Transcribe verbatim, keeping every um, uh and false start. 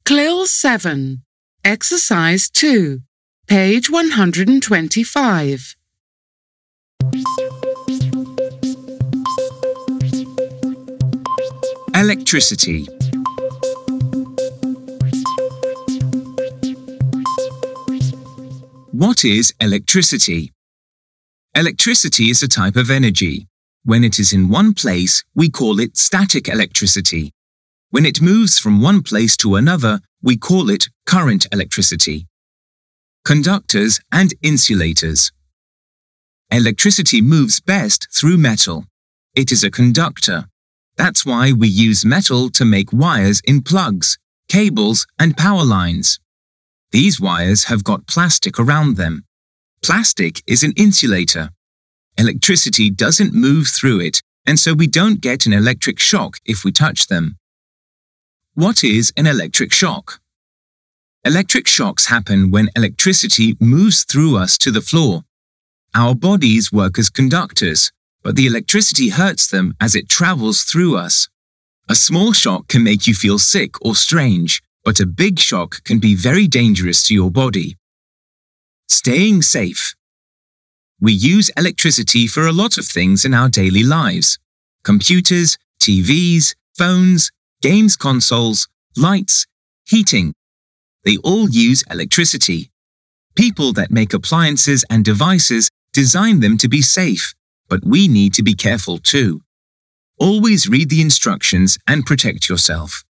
C L I L seven, Exercise two, page one hundred twenty-five. Electricity. What is electricity? Electricity is a type of energy. When it is in one place, we call it static electricity. When it moves from one place to another, we call it current electricity. Conductors and insulators. Electricity moves best through metal. It is a conductor. That's why we use metal to make wires in plugs, cables, and power lines. These wires have got plastic around them. Plastic is an insulator. Electricity doesn't move through it, and so we don't get an electric shock if we touch them. What is an electric shock? Electric shocks happen when electricity moves through us to the floor. Our bodies work as conductors, but the electricity hurts them as it travels through us. A small shock can make you feel sick or strange, but a big shock can be very dangerous to your body. Staying safe. We use electricity for a lot of things in our daily lives. Computers, T Vs, phones, games consoles, lights, heating. They all use electricity. People that make appliances and devices design them to be safe, but we need to be careful too. Always read the instructions and protect yourself.